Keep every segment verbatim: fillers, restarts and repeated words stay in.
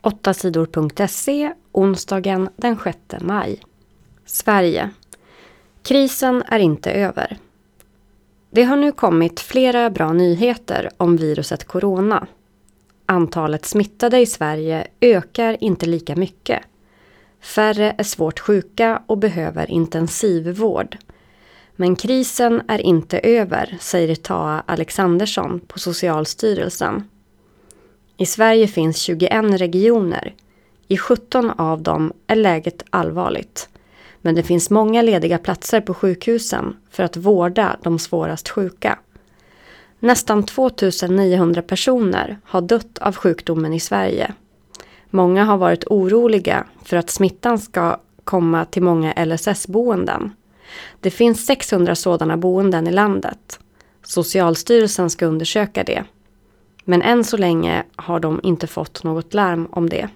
åtta sidor punkt se, onsdagen den sjätte maj. Sverige. Krisen är inte över. Det har nu kommit flera bra nyheter om viruset corona. Antalet smittade i Sverige ökar inte lika mycket. Färre är svårt sjuka och behöver intensivvård. Men krisen är inte över, säger Taa Alexandersson på Socialstyrelsen. I Sverige finns tjugoen regioner. I sjutton av dem är läget allvarligt. Men det finns många lediga platser på sjukhusen för att vårda de svårast sjuka. Nästan tvåtusen-niohundra personer har dött av sjukdomen i Sverige. Många har varit oroliga för att smittan ska komma till många L S S-boenden. Det finns sexhundra sådana boenden i landet. Socialstyrelsen ska undersöka det. Men än så länge har de inte fått något larm om det.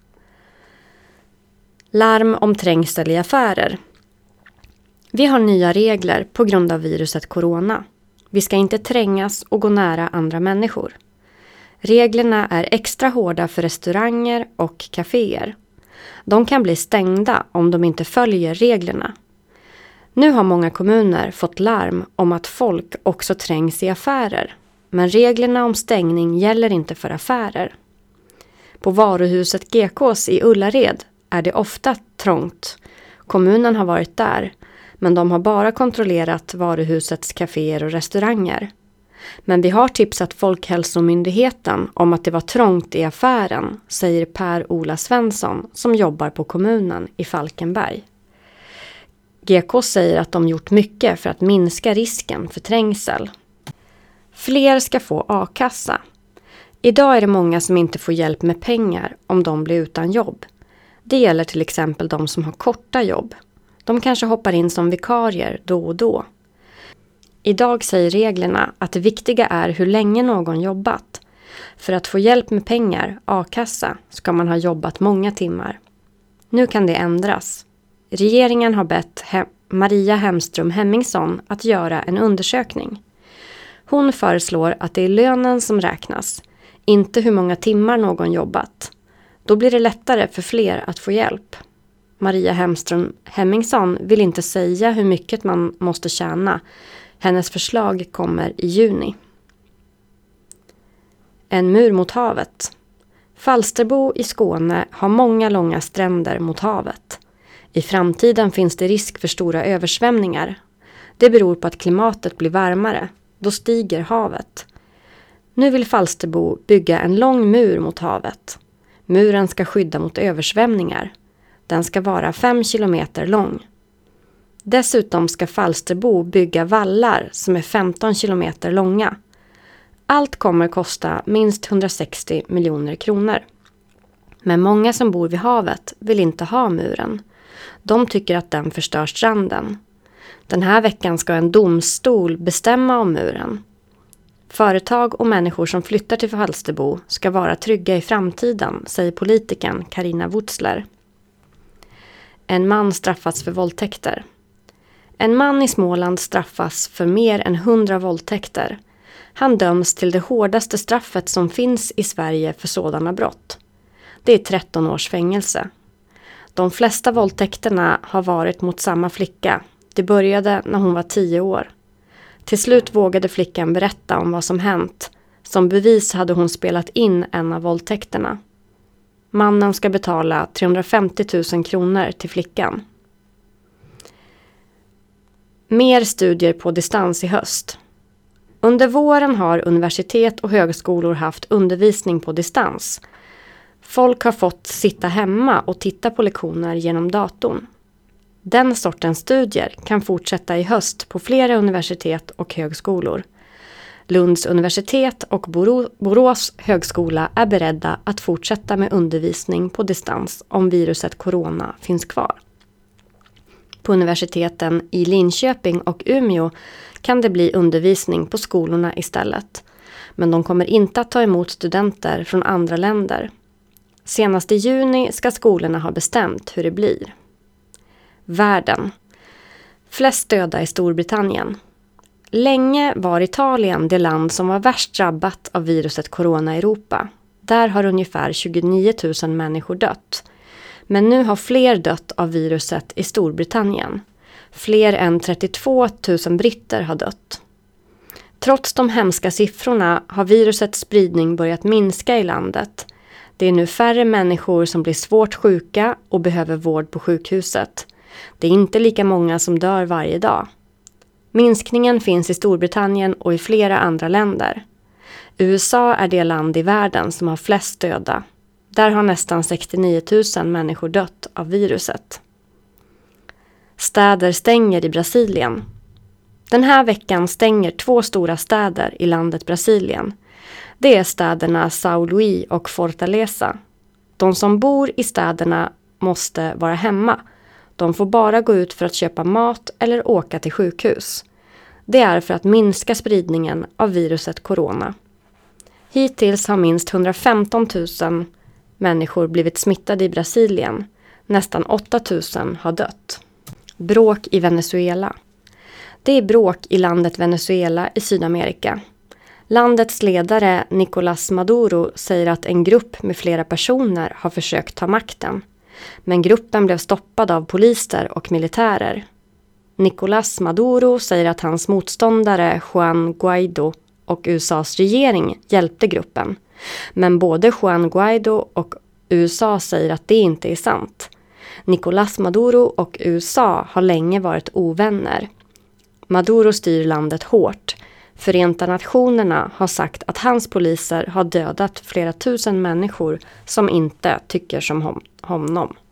Larm om trängsel i affärer. Vi har nya regler på grund av viruset corona. Vi ska inte trängas och gå nära andra människor. Reglerna är extra hårda för restauranger och kaféer. De kan bli stängda om de inte följer reglerna. Nu har många kommuner fått larm om att folk också trängs i affärer. Men reglerna om stängning gäller inte för affärer. På varuhuset G K:s i Ullared är det ofta trångt. Kommunen har varit där, men de har bara kontrollerat varuhusets kaféer och restauranger. Men vi har tipsat Folkhälsomyndigheten om att det var trångt i affären, säger Per-Ola Svensson som jobbar på kommunen i Falkenberg. G K säger att de gjort mycket för att minska risken för trängsel. Fler ska få a-kassa. Idag är det många som inte får hjälp med pengar om de blir utan jobb. Det gäller till exempel de som har korta jobb. De kanske hoppar in som vikarier då och då. Idag säger reglerna att det viktiga är hur länge någon jobbat. För att få hjälp med pengar, a-kassa, ska man ha jobbat många timmar. Nu kan det ändras. Regeringen har bett He- Maria Hemström Hemmingsson att göra en undersökning. Hon föreslår att det är lönen som räknas, inte hur många timmar någon jobbat. Då blir det lättare för fler att få hjälp. Maria Hemström Hemmingsson vill inte säga hur mycket man måste tjäna. Hennes förslag kommer i juni. En mur mot havet. Falsterbo i Skåne har många långa stränder mot havet. I framtiden finns det risk för stora översvämningar. Det beror på att klimatet blir varmare. Då stiger havet. Nu vill Falsterbo bygga en lång mur mot havet. Muren ska skydda mot översvämningar. Den ska vara fem kilometer lång. Dessutom ska Falsterbo bygga vallar som är femton kilometer långa. Allt kommer kosta minst hundrasextio miljoner kronor. Men många som bor vid havet vill inte ha muren. De tycker att den förstör stranden. Den här veckan ska en domstol bestämma om muren. Företag och människor som flyttar till Falsterbo ska vara trygga i framtiden, säger politikern Carina Wutzler. En man straffas för våldtäkter. En man i Småland straffas för mer än hundra våldtäkter. Han döms till det hårdaste straffet som finns i Sverige för sådana brott. Det är tretton års fängelse. De flesta våldtäkterna har varit mot samma flicka. Det började när hon var tio år. Till slut vågade flickan berätta om vad som hänt. Som bevis hade hon spelat in en av våldtäkterna. Mannen ska betala trehundrafemtio tusen kronor till flickan. Mer studier på distans i höst. Under våren har universitet och högskolor haft undervisning på distans. Folk har fått sitta hemma och titta på lektioner genom datorn. Den sortens studier kan fortsätta i höst på flera universitet och högskolor. Lunds universitet och Borås högskola är beredda att fortsätta med undervisning på distans om viruset corona finns kvar. På universiteten i Linköping och Umeå kan det bli undervisning på skolorna istället. Men de kommer inte att ta emot studenter från andra länder. Senast i juni ska skolorna ha bestämt hur det blir. Världen. Flest döda i Storbritannien. Länge var Italien det land som var värst drabbat av viruset corona i Europa. Där har ungefär tjugonio tusen människor dött. Men nu har fler dött av viruset i Storbritannien. Fler än trettiotvå tusen britter har dött. Trots de hemska siffrorna har virusets spridning börjat minska i landet. Det är nu färre människor som blir svårt sjuka och behöver vård på sjukhuset. Det är inte lika många som dör varje dag. Minskningen finns i Storbritannien och i flera andra länder. U S A är det land i världen som har flest döda. Där har nästan sextionio tusen människor dött av viruset. Städer stänger i Brasilien. Den här veckan stänger två stora städer i landet Brasilien. Det är städerna São Luís och Fortaleza. De som bor i städerna måste vara hemma. De får bara gå ut för att köpa mat eller åka till sjukhus. Det är för att minska spridningen av viruset corona. Hittills har minst hundrafemton tusen människor blivit smittade i Brasilien. Nästan åtta tusen har dött. Bråk i Venezuela. Det är bråk i landet Venezuela i Sydamerika. Landets ledare Nicolás Maduro säger att en grupp med flera personer har försökt ta makten. Men gruppen blev stoppad av poliser och militärer. Nicolás Maduro säger att hans motståndare Juan Guaidó och U S A:s regering hjälpte gruppen. Men både Juan Guaidó och U S A säger att det inte är sant. Nicolás Maduro och U S A har länge varit ovänner. Maduro styr landet hårt. Förenta nationerna har sagt att hans poliser har dödat flera tusen människor som inte tycker som honom.